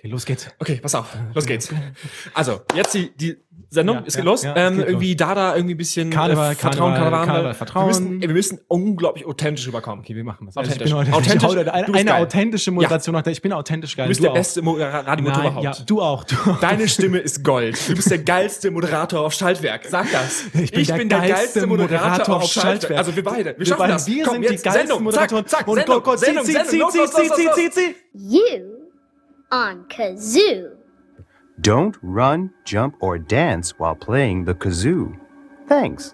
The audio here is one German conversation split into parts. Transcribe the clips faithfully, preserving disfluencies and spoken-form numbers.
Okay, los geht's. Okay, pass auf, los geht's. Also, jetzt die, die Sendung, Ja, es ja, geht los. ja, ähm, es geht irgendwie los. Dada, irgendwie ein bisschen Karneval, äh, Vertrauen, Karneval, Karneval, Karneval, Vertrauen. Wir müssen, ey, wir müssen unglaublich authentisch rüberkommen. Okay, wir machen das. Authentisch. Also ich bin heute, Authentisch. Ich hau, eine Du bist eine geil. authentische Moderation. Ja. Ich bin authentisch geil. Du bist du der auch. beste Mo- Radiomotor Nein, überhaupt. ja, du auch. Du auch. Deine Stimme ist Gold. Du bist der geilste Moderator auf Schaltwerk. Sag das. Ich bin, der, geilste Moderator auf Schaltwerk. Also wir beide. Wir, wir schaffen beide. das. Wir Komm, sind jetzt die geilsten Sendung. Moderatoren. Zack, zack, Und Sendung, Gott, Gott, Sendung, zieh, Sendung, zieh, los, zieh, los, zieh, los, zieh, los, zieh, los. zieh. You on kazoo. Don't run, jump, or dance while playing the kazoo. Thanks.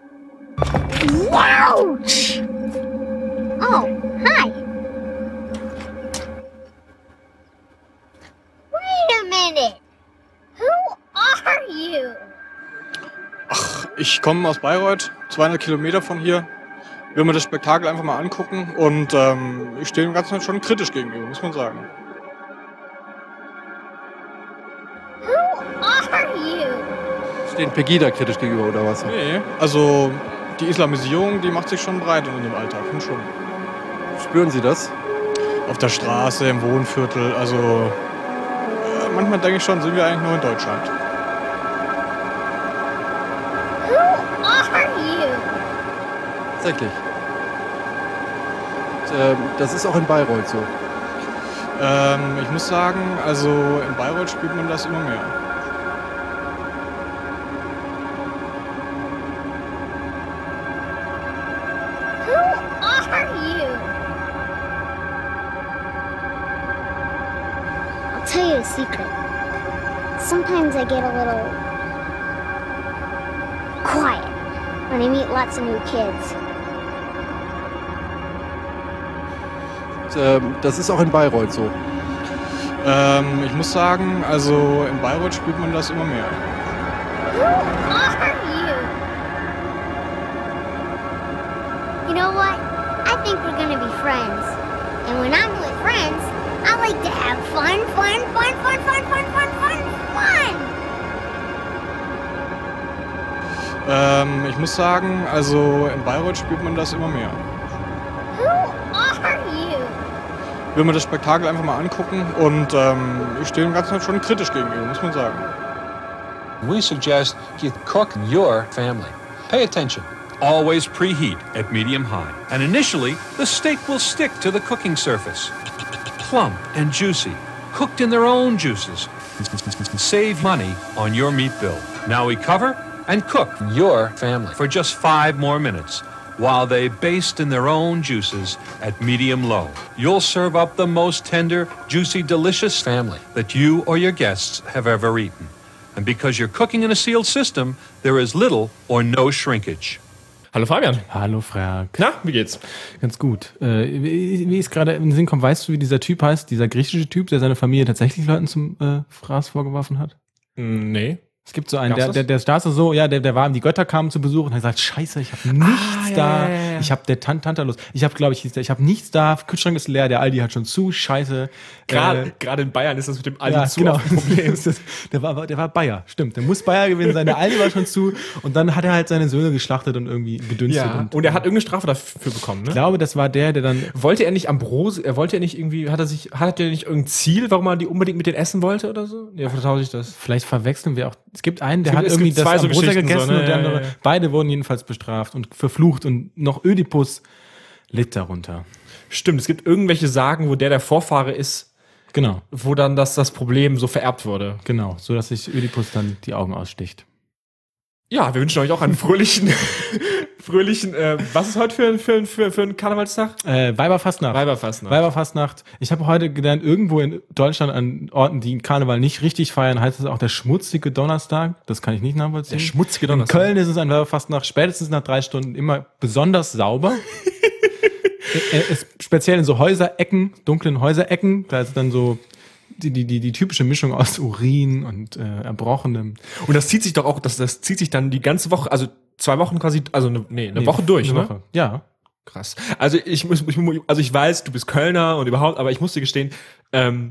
Ouch! Oh, hi. Wait a minute. Who are you? Ich komme aus Bayreuth, zweihundert Kilometer von hier. Will mir das Spektakel einfach mal angucken und ähm, ich stehe dem Ganzen schon kritisch gegenüber, muss man sagen. Who are you? Stehen Pegida kritisch gegenüber, oder was? Nee, also die Islamisierung, die macht sich schon breit in unserem Alltag, finde schon. Spüren Sie das? Auf der Straße, im Wohnviertel, also äh, manchmal denke ich schon, sind wir eigentlich nur in Deutschland. Who are you? Tatsächlich. Und, ähm, das ist auch in Bayreuth so. Ähm, ich muss sagen, also in Bayreuth spürt man das immer mehr. Who are you? I'll tell you a secret. Sometimes I get a little quiet when I meet lots of new kids. Und, ähm, das ist auch in Bayreuth so. Ähm, ich muss sagen, also in Bayreuth spürt man das immer mehr. Who are you? You know what? I think we're gonna be friends. And when I'm with friends, I like to have fun, fun, fun, fun, fun, fun, fun, fun, fun. Ähm, ich muss sagen, also in Bayreuth spürt man das immer mehr. Who are you? Will mir das Spektakel einfach mal angucken und ähm, ich stehe dem Ganzen schon kritisch gegenüber, muss man sagen. We suggest you cook your family. Pay attention. Always preheat at medium high. And initially, the steak will stick to the cooking surface. Plump and juicy, cooked in their own juices. Save money on your meat bill. Now we cover and cook Your family. for just five more minutes while they baste in their own juices at medium low. You'll serve up the most tender, juicy, delicious Family. that you or your guests have ever eaten. And because you're cooking in a sealed system, there is little or no shrinkage. Hallo Fabian. Hallo, Frag. Na, wie geht's? Ganz gut. Äh, wie wie es gerade in den Sinn kommt, weißt du, wie dieser Typ heißt? Dieser griechische Typ, der seine Familie tatsächlich Leuten zum äh, Fraß vorgeworfen hat? Hm, nee. Es gibt so einen, Gab's der, das? der, der startet so, ja, der, der war, die Götter kamen zu Besuch und hat gesagt, scheiße, ich habe nichts Ah, ja, da, ja, ja, ja. ich habe der Tan Tantalus, ich habe, glaube ich, hieß der, ich habe nichts da, Kühlschrank ist leer, der Aldi hat schon zu, scheiße. Gerade Äh, gerade in Bayern ist das mit dem Aldi ja, zu genau. oft ein Problem. Das ist- der, war, der war Bayer, stimmt. Der muss Bayer gewesen sein, der Aldi war schon zu und dann hat er halt seine Söhne geschlachtet und irgendwie gedünstet. Ja, Und und er hat irgendeine Strafe dafür bekommen, ne? ich glaube, das war der, der dann, Wollte er nicht Ambrose, er wollte er nicht irgendwie, hat er sich, hat er nicht irgendein Ziel, warum er die unbedingt mit denen essen wollte oder so? Ja, vertausche ich das. vielleicht verwechseln wir auch, es gibt einen, der Es hat gibt- es irgendwie gibt das zwei so Ambrosia Geschichten gegessen so, ne? und der Ja, ja, andere, ja. beide wurden jedenfalls bestraft und verflucht und noch Ödipus litt darunter. Stimmt, es gibt irgendwelche Sagen, wo der der Vorfahre ist, Genau, wo dann das, das Problem so vererbt wurde. genau, so dass sich Ödipus dann die Augen aussticht. Ja, wir wünschen euch auch einen fröhlichen, fröhlichen, äh, was ist heute für, für, für, für ein Karnevalstag? Äh, Weiberfastnacht. Weiberfastnacht. Weiberfastnacht. Ich habe heute gelernt, irgendwo in Deutschland an Orten, die Karneval nicht richtig feiern, heißt es auch der schmutzige Donnerstag. Das kann ich nicht nachvollziehen. Der schmutzige In Donnerstag. Köln ist es ein Weiberfastnacht, spätestens nach drei Stunden immer besonders sauber. Äh, es, speziell in so Häuserecken, dunklen Häuserecken, da ist dann so die, die, die, die typische Mischung aus Urin und äh, Erbrochenem. Und das zieht sich doch auch, das, das zieht sich dann die ganze Woche, also zwei Wochen quasi, also eine, nee, eine Nee, Woche durch, eine ne? Woche. Ja. Krass. Also ich muss, ich, mu- also ich weiß, du bist Kölner und überhaupt, aber ich muss dir gestehen, ähm,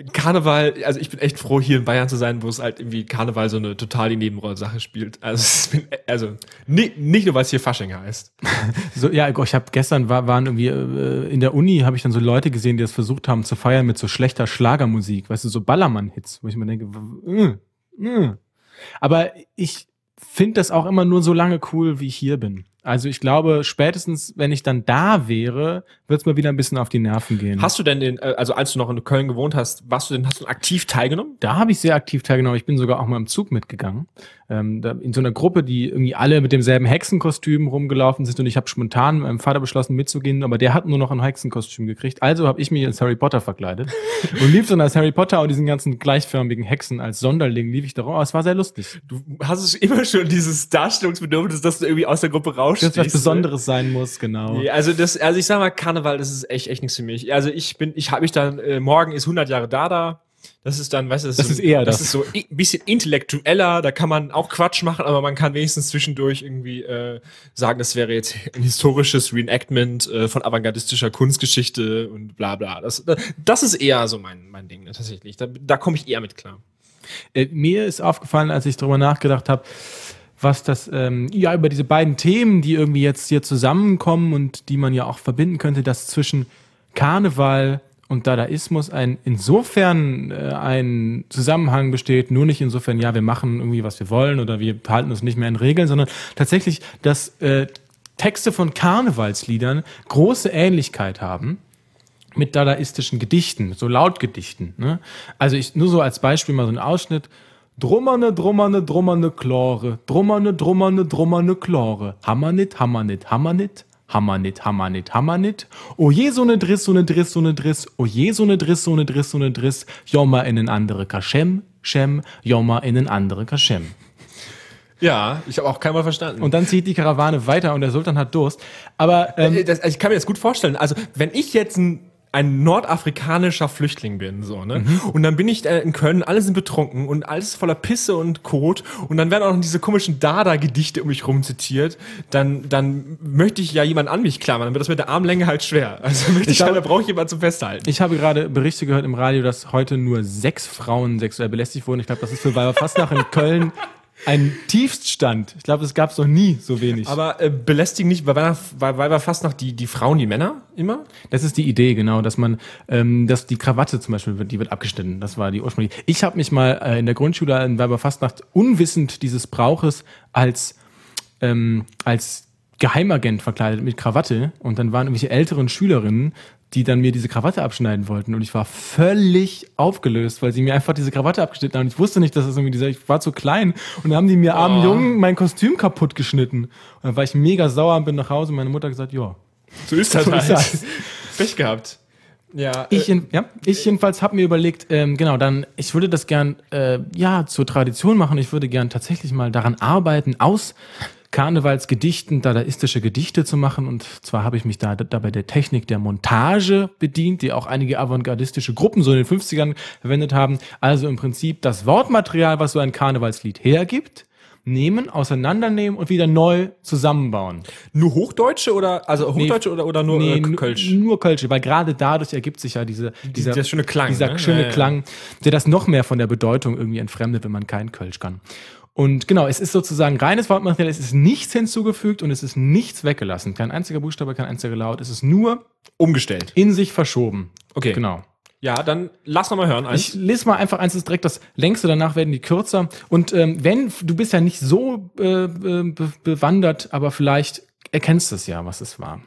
Karneval, also ich bin echt froh, hier in Bayern zu sein, wo es halt irgendwie Karneval so eine total die Nebenrollsache spielt. Also, es bin, also nicht, nicht nur, weil es hier Fasching heißt. So, ja, ich habe gestern war, waren irgendwie äh, in der Uni, habe ich dann so Leute gesehen, die das versucht haben zu feiern mit so schlechter Schlagermusik, weißt du, so Ballermann-Hits, wo ich mir denke, äh, äh. Aber ich finde das auch immer nur so lange cool, wie ich hier bin. Also ich glaube, spätestens, wenn ich dann da wäre, wird es mir wieder ein bisschen auf die Nerven gehen. Hast du denn den, also als du noch in Köln gewohnt hast, warst du denn, hast du aktiv teilgenommen? Da habe ich sehr aktiv teilgenommen. Ich bin sogar auch mal im Zug mitgegangen. Ähm, da in so einer Gruppe, die irgendwie alle mit demselben Hexenkostüm rumgelaufen sind und ich habe spontan mit meinem Vater beschlossen mitzugehen, aber der hat nur noch ein Hexenkostüm gekriegt. Also habe ich mich als Harry Potter verkleidet und lief dann als Harry Potter und diesen ganzen gleichförmigen Hexen als Sonderling lief ich da rum. Aber es war sehr lustig. Du hast es immer schon dieses Darstellungsbedürfnis, dass du irgendwie aus der Gruppe rausstehst. Das was Besonderes sein muss, genau. Nee, also das, also ich sag mal, Karneval, das ist echt, echt nichts für mich. Also ich bin, ich habe mich dann, äh, morgen ist hundert Jahre Dada. Das ist dann, weißt du, das, das so, ist eher das. das. ist so ein bisschen intellektueller, da kann man auch Quatsch machen, aber man kann wenigstens zwischendurch irgendwie äh, sagen, das wäre jetzt ein historisches Reenactment äh, von avantgardistischer Kunstgeschichte und bla bla. Das, das ist eher so mein, mein Ding, ne, tatsächlich. Da, da komme ich eher mit klar. Äh, mir ist aufgefallen, als ich drüber nachgedacht habe, was das, ähm, ja, über diese beiden Themen, die irgendwie jetzt hier zusammenkommen und die man ja auch verbinden könnte, dass zwischen Karneval und Dadaismus ein insofern äh, ein Zusammenhang besteht, nur nicht insofern, ja, wir machen irgendwie, was wir wollen oder wir halten uns nicht mehr in Regeln, sondern tatsächlich, dass äh, Texte von Karnevalsliedern große Ähnlichkeit haben mit dadaistischen Gedichten, so Lautgedichten. Ne? Also ich nur so als Beispiel mal so einen Ausschnitt. Drummerne, drummerne, drummerne Chlore, drummerne, drummerne, drummerne Chlore, hammer nit, hammer nit, hammer nit, hammer nit, hammer nit, hammer nit, o je so ne Driss, so ne Driss, so ne Driss, o je so ne Driss, so ne Driss, so ne Driss, jomma in en andere Kaschem, Schem, jomma in en andere Kaschem. Ja, ich habe auch keinmal verstanden. Und dann zieht die Karawane weiter und der Sultan hat Durst. Aber ähm, das, ich kann mir das gut vorstellen. Also, wenn ich jetzt ein ein nordafrikanischer Flüchtling bin, so, ne? Mhm. Und dann bin ich äh, in Köln, alle sind betrunken und alles voller Pisse und Kot und dann werden auch noch diese komischen Dada-Gedichte um mich rum zitiert, dann, dann möchte ich ja jemanden an mich klammern, dann wird das mit der Armlänge halt schwer. Also möchte ich, ich halt, da brauche ich jemanden zum Festhalten. Ich habe gerade Berichte gehört im Radio, dass heute nur sechs Frauen sexuell belästigt wurden. Ich glaube, das ist für Weiberfastnacht in Köln ein Tiefststand. Ich glaube, es gab es noch nie so wenig. Aber äh, belästigen nicht, weil weil weil fast noch die die Frauen die Männer immer? Das ist die Idee, genau, dass man, ähm, dass die Krawatte zum Beispiel wird, die wird abgeschnitten. Das war die ursprüngliche. Ich habe mich mal äh, in der Grundschule in Weiberfastnacht unwissend dieses Brauches als ähm, als Geheimagent verkleidet mit Krawatte und dann waren irgendwelche älteren Schülerinnen, die dann mir diese Krawatte abschneiden wollten und ich war völlig aufgelöst, weil sie mir einfach diese Krawatte abgeschnitten haben. Ich wusste nicht, dass das irgendwie dieser, ich war zu klein und dann haben die mir, oh. armen Jungen, mein Kostüm kaputt geschnitten. Und dann war ich mega sauer und bin nach Hause und meine Mutter hat gesagt, ja. So ist das so halt. Ist das. Pech gehabt. Ja, ich, äh, in, ja, ich jedenfalls habe mir überlegt, ähm, genau, dann, ich würde das gern, äh, ja, zur Tradition machen. Ich würde gern tatsächlich mal daran arbeiten, aus Karnevalsgedichten, dadaistische Gedichte zu machen. Und zwar habe ich mich da dabei der Technik der Montage bedient, die auch einige avantgardistische Gruppen so in den fünfzigern verwendet haben. Also im Prinzip das Wortmaterial, was so ein Karnevalslied hergibt, nehmen, auseinandernehmen und wieder neu zusammenbauen. Nur Hochdeutsche oder, also Hochdeutsche nee, oder, oder nur nee, äh, Kölsch? Nur Kölsch, weil gerade dadurch ergibt sich ja diese, dieser, dieser schöne Klang, dieser ne? schöne ja, ja. Klang, der das noch mehr von der Bedeutung irgendwie entfremdet, wenn man kein Kölsch kann. Und genau, es ist sozusagen reines Wortmaterial, es ist nichts hinzugefügt und es ist nichts weggelassen. Kein einziger Buchstabe, kein einziger Laut, es ist nur umgestellt. In sich verschoben. Okay. Genau. Ja, dann lass noch mal hören. Eins. Ich lese mal einfach eins, das ist direkt das längste, danach werden die kürzer. Und ähm, wenn, du bist ja nicht so äh, be- bewandert, aber vielleicht erkennst du es ja, was es war.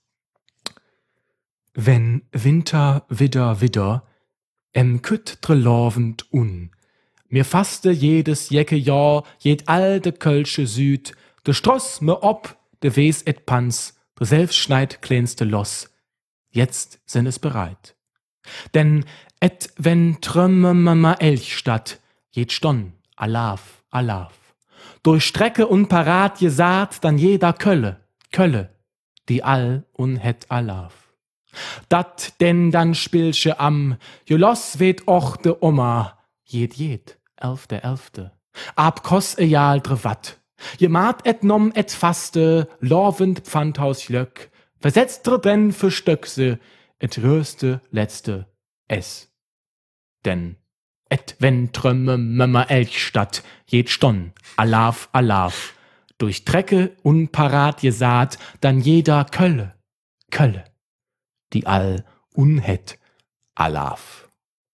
Wenn Winter widder widder, em küttre lovend un, mir fasste jedes jecke Jahr, jed alte Kölsche Süd, de Stross me ob, de Wes et Panz, de selbst schneid kleinste Loss. Jetzt sind es bereit. Denn et wenn trömme mama Elchstadt, jed Stonn, Alaf, Alaf. Durch Strecke und Parat gesaat, dann jeder Kölle, Kölle, die all un het Alaf. Dat denn dann spilche am, jo los weet och de Oma, jed jed, elfte, elfte. Ab kos e jahl dre Watt. Je mat et nom et faste, lovend Pfandhaus Löck, versetzt dre denn für Stöckse, et röste letzte S. Denn et wenn Trömme Mömmer Elchstadt, jed Stonn, Alaf, Alaf, durch Trecke unparat gesaat, dann jeder Kölle, Kölle, die all unhet, Alaf.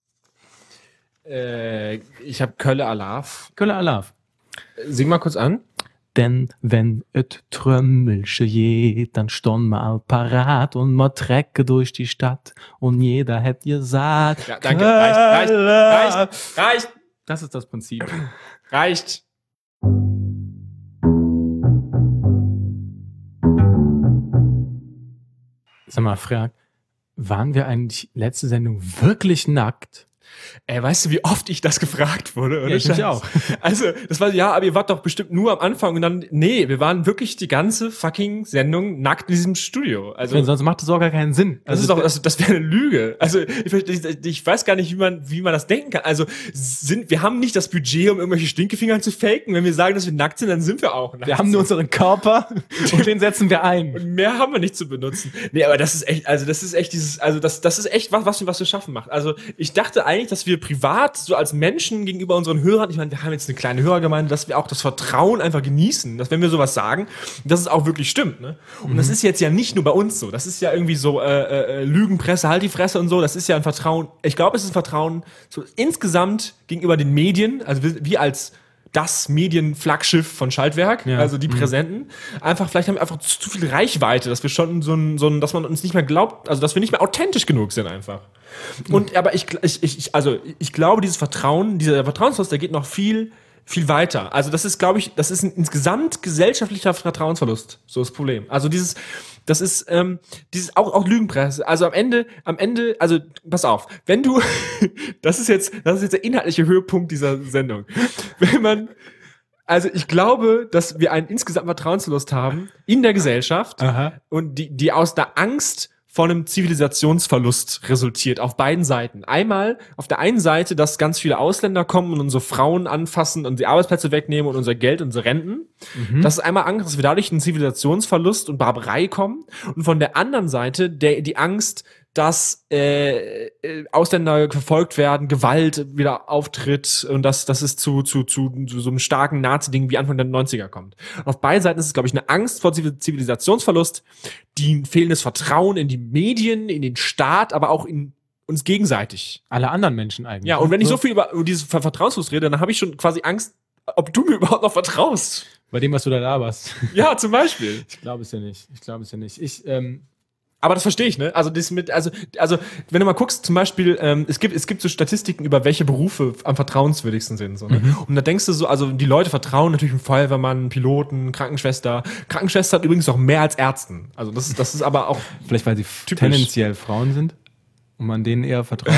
Äh, ich habe Kölle Alaf. Kölle, Alaf. Sing mal kurz an. Denn wenn et Trömmelsche je, dann stonn ma all parat und ma trecke durch die Stadt und jeder hätt gesagt. Ja, danke. Reicht, reicht, reicht, reicht. Das ist das Prinzip. Reicht. Sag mal, Frag, waren wir eigentlich letzte Sendung wirklich nackt? Ey, weißt du, wie oft ich das gefragt wurde? Oder? Ja, ich mich auch. Also, das war, ja, aber ihr wart doch bestimmt nur am Anfang und dann, nee, wir waren wirklich die ganze fucking Sendung nackt in diesem Studio. Also, Sonst macht das auch gar keinen Sinn. das ist doch, das, das wäre eine Lüge. Also, ich, ich, ich weiß gar nicht, wie man, wie man das denken kann. Also, sind, wir haben nicht das Budget, um irgendwelche Stinkefingern zu faken. Wenn wir sagen, dass wir nackt sind, dann sind wir auch nackt. Wir haben nur unseren Körper und den setzen wir ein. Und mehr haben wir nicht zu benutzen. Nee, aber das ist echt, also das ist echt dieses, also das, das ist echt was, was wir, was wir schaffen macht. Also ich dachte eigentlich, dass wir privat, so als Menschen gegenüber unseren Hörern, ich meine, wir haben jetzt eine kleine Hörergemeinde, dass wir auch das Vertrauen einfach genießen, dass wenn wir sowas sagen, dass es auch wirklich stimmt, ne? Und mhm. das ist jetzt ja nicht nur bei uns so, das ist ja irgendwie so, äh, äh, Lügenpresse, halt die Fresse und so, das ist ja ein Vertrauen, ich glaube, es ist ein Vertrauen so insgesamt gegenüber den Medien, also wir, wir als das Medienflaggschiff von Schaltwerk, ja. also die Präsenten. Mhm. Einfach, vielleicht haben wir einfach zu, zu viel Reichweite, dass wir schon so ein, so ein, dass man uns nicht mehr glaubt, also dass wir nicht mehr authentisch genug sind einfach. Mhm. Und, aber ich, ich, ich, also ich glaube, dieses Vertrauen, dieser Vertrauensverlust, der geht noch viel, viel weiter. Also das ist, glaube ich, das ist ein insgesamt gesellschaftlicher Vertrauensverlust. So das Problem. Also dieses, das ist, ähm, dieses, auch, auch Lügenpresse. Also am Ende, am Ende, also, pass auf, wenn du, das ist jetzt, das ist jetzt der inhaltliche Höhepunkt dieser Sendung. Wenn man, also ich glaube, dass wir einen insgesamt Vertrauensverlust haben in der Gesellschaft. Aha. Und die, die aus der Angst von einem Zivilisationsverlust resultiert, auf beiden Seiten. Einmal auf der einen Seite, dass ganz viele Ausländer kommen und unsere Frauen anfassen und die Arbeitsplätze wegnehmen und unser Geld, unsere Renten. Mhm. Das ist einmal Angst, dass wir dadurch einen Zivilisationsverlust und Barbarei kommen. Und von der anderen Seite der, die Angst, dass äh, Ausländer verfolgt werden, Gewalt wieder auftritt und dass, dass es zu, zu, zu, zu so einem starken Nazi-Ding wie Anfang der neunziger kommt. Und auf beiden Seiten ist es, glaube ich, eine Angst vor Zivilisationsverlust, die ein fehlendes Vertrauen in die Medien, in den Staat, aber auch in uns gegenseitig. Alle anderen Menschen eigentlich. Ja, und wenn ich so viel über dieses Vertrauensverlust rede, dann habe ich schon quasi Angst, ob du mir überhaupt noch vertraust. Bei dem, was du da laberst. Ja, zum Beispiel. Ich glaube es ja nicht. Ich glaube es ja nicht. Ich, ähm Aber das verstehe ich, ne? Also das mit, also, also wenn du mal guckst, zum Beispiel, ähm, es gibt, es gibt so Statistiken über welche Berufe am vertrauenswürdigsten sind, so, ne? Mhm. Und da denkst du so, also die Leute vertrauen natürlich einem Feuerwehrmann, Piloten, Krankenschwester. Krankenschwester hat übrigens auch mehr als Ärzten. Also das ist, das ist aber auch vielleicht weil sie typisch. Tendenziell Frauen sind und man denen eher vertraut.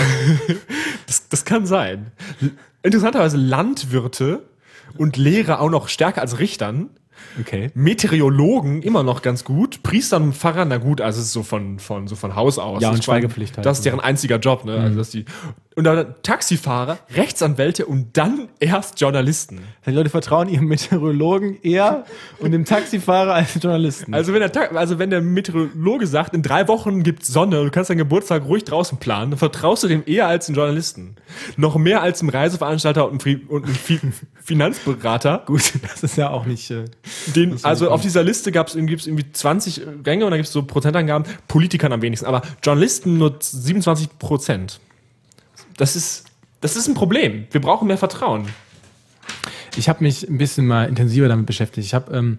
das, das kann sein. Interessanterweise Landwirte und Lehrer auch noch stärker als Richtern. Okay. Meteorologen immer noch ganz gut, Priestern und Pfarrern, na gut, also es ist so von, von, so von Haus aus. Ja, und das Schweigepflicht halt. Das ist deren einziger Job, ne? Mhm. Also, dass die, und dann Taxifahrer, Rechtsanwälte und dann erst Journalisten. Die Leute vertrauen ihrem Meteorologen eher und dem Taxifahrer als den Journalisten. Also wenn, der, also wenn der Meteorologe sagt, in drei Wochen gibt's Sonne, du kannst deinen Geburtstag ruhig draußen planen, dann vertraust du dem eher als den Journalisten. Noch mehr als dem Reiseveranstalter und einem, und einem Finanzberater. Gut, das ist ja auch nicht... Äh, den, also auf dieser Liste gab's, gibt's irgendwie zwanzig Ränge und da gibt's so Prozentangaben, Politikern am wenigsten, aber Journalisten nur siebenundzwanzig Prozent. Das ist, das ist ein Problem. Wir brauchen mehr Vertrauen. Ich habe mich ein bisschen mal intensiver damit beschäftigt. Ich habe ähm,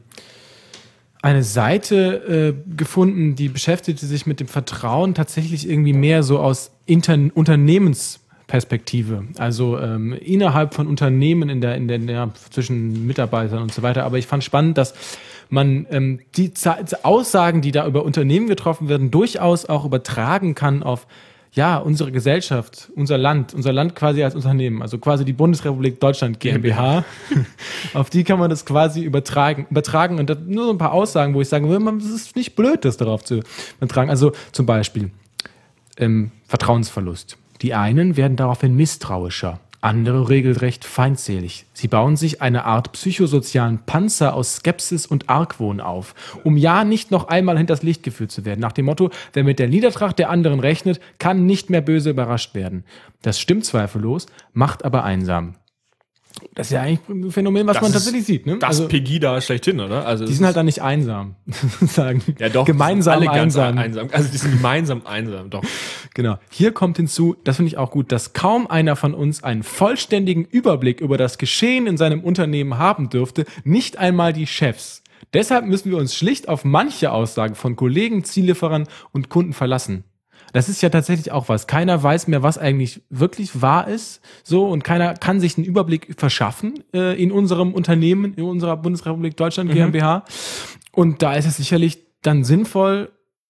eine Seite äh, gefunden, die beschäftigte sich mit dem Vertrauen tatsächlich irgendwie mehr so aus Inter- Unternehmensperspektive. Also ähm, innerhalb von Unternehmen, in der, in der, ja, zwischen Mitarbeitern und so weiter. Aber ich fand spannend, dass man ähm, die Z- Aussagen, die da über Unternehmen getroffen werden, durchaus auch übertragen kann auf ja, unsere Gesellschaft, unser Land, unser Land quasi als Unternehmen, also quasi die Bundesrepublik Deutschland GmbH, auf die kann man das quasi übertragen. übertragen und das nur so ein paar Aussagen, wo ich sage, es ist nicht blöd, das darauf zu übertragen. Also zum Beispiel ähm, Vertrauensverlust. Die einen werden daraufhin misstrauischer, andere regelrecht feindselig. Sie bauen sich eine Art psychosozialen Panzer aus Skepsis und Argwohn auf, um ja nicht noch einmal hinters Licht geführt zu werden. Nach dem Motto, wer mit der Niedertracht der anderen rechnet, kann nicht mehr böse überrascht werden. Das stimmt zweifellos, macht aber einsam. Das ist ja eigentlich ein Phänomen, was Das man ist tatsächlich sieht. Ne? Das Also, Pegida schlechthin, oder? Also die sind halt dann nicht einsam. sagen. ja doch, Gemeinsam die sind alle ganz einsam. einsam. Also die sind gemeinsam einsam, doch. Genau. Hier kommt hinzu, das finde ich auch gut, dass kaum einer von uns einen vollständigen Überblick über das Geschehen in seinem Unternehmen haben dürfte, nicht einmal die Chefs. Deshalb müssen wir uns schlicht auf manche Aussagen von Kollegen, Ziellieferern und Kunden verlassen. Das ist ja tatsächlich auch was. Keiner weiß mehr, was eigentlich wirklich wahr ist. So, und keiner kann sich einen Überblick verschaffen äh, in unserem Unternehmen, in unserer Bundesrepublik Deutschland GmbH. Und da ist es sicherlich dann sinnvoll,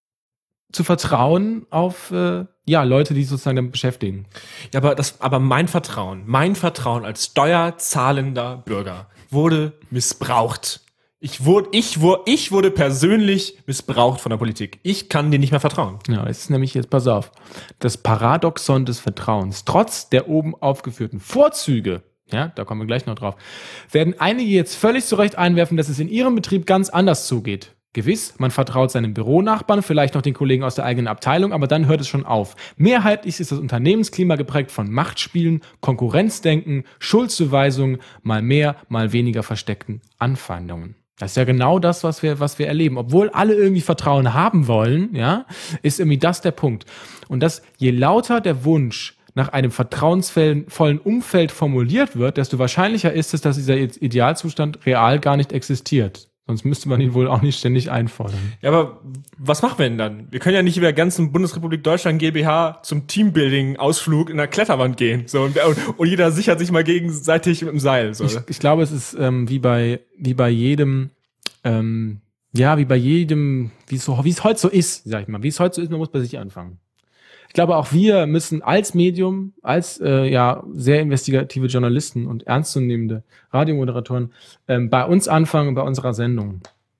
zu vertrauen auf äh, ja, Leute, die sozusagen damit beschäftigen. Ja, aber das, aber mein Vertrauen, mein Vertrauen als steuerzahlender Bürger wurde missbraucht. Ich wurde, ich wurde, ich wurde persönlich missbraucht von der Politik. Ich kann dir nicht mehr vertrauen. Ja, es ist nämlich jetzt, pass auf, das Paradoxon des Vertrauens. Trotz der oben aufgeführten Vorzüge, ja, da kommen wir gleich noch drauf, werden einige jetzt völlig zu Recht einwerfen, dass es in ihrem Betrieb ganz anders zugeht. Gewiss, man vertraut seinem Büronachbarn, vielleicht noch den Kollegen aus der eigenen Abteilung, aber dann hört es schon auf. Mehrheitlich ist das Unternehmensklima geprägt von Machtspielen, Konkurrenzdenken, Schuldzuweisungen, mal mehr, mal weniger versteckten Anfeindungen. Das ist ja genau das, was wir, was wir erleben. Obwohl alle irgendwie Vertrauen haben wollen, ja, ist irgendwie das der Punkt. Und dass je lauter der Wunsch nach einem vertrauensvollen Umfeld formuliert wird, desto wahrscheinlicher ist es, dass dieser Idealzustand real gar nicht existiert. Sonst müsste man ihn wohl auch nicht ständig einfordern. Ja, aber was machen wir denn dann? Wir können ja nicht über der ganzen Bundesrepublik Deutschland GmbH zum Teambuilding-Ausflug in der Kletterwand gehen. So, und, und jeder sichert sich mal gegenseitig mit dem Seil. So. Ich, ich glaube, es ist ähm, wie bei wie bei jedem, ähm, ja, wie bei jedem, wie es so, wie es heute so ist, sag ich mal, wie es heute so ist, man muss bei sich anfangen. Ich glaube, auch wir müssen als Medium, als äh, ja sehr investigative Journalisten und ernstzunehmende Radiomoderatoren ähm, bei uns anfangen, bei unserer Sendung.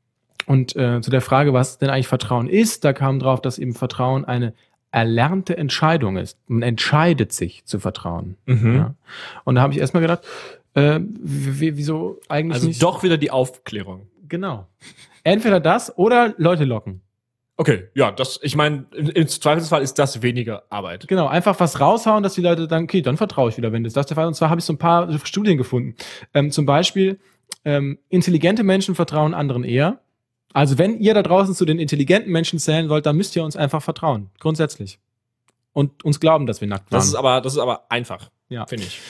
Und äh, zu der Frage, was denn eigentlich Vertrauen ist, da kam drauf, dass eben Vertrauen eine erlernte Entscheidung ist. Man entscheidet sich zu vertrauen. Mhm. Ja. Und da habe ich erstmal gedacht, äh, wieso eigentlich Also nicht? doch wieder die Aufklärung. Genau. Entweder das oder Leute locken. Okay, ja, das, ich meine, im Zweifelsfall ist das weniger Arbeit. Genau, einfach was raushauen, dass die Leute dann, okay, dann vertraue ich wieder, wenn das das der Fall ist. Und zwar habe ich so ein paar Studien gefunden. Ähm, zum Beispiel, ähm, intelligente Menschen vertrauen anderen eher. Also wenn ihr da draußen zu den intelligenten Menschen zählen wollt, dann müsst ihr uns einfach vertrauen, grundsätzlich. Und uns glauben, dass wir nackt waren. Das ist aber, das ist aber einfach, ja. finde ich.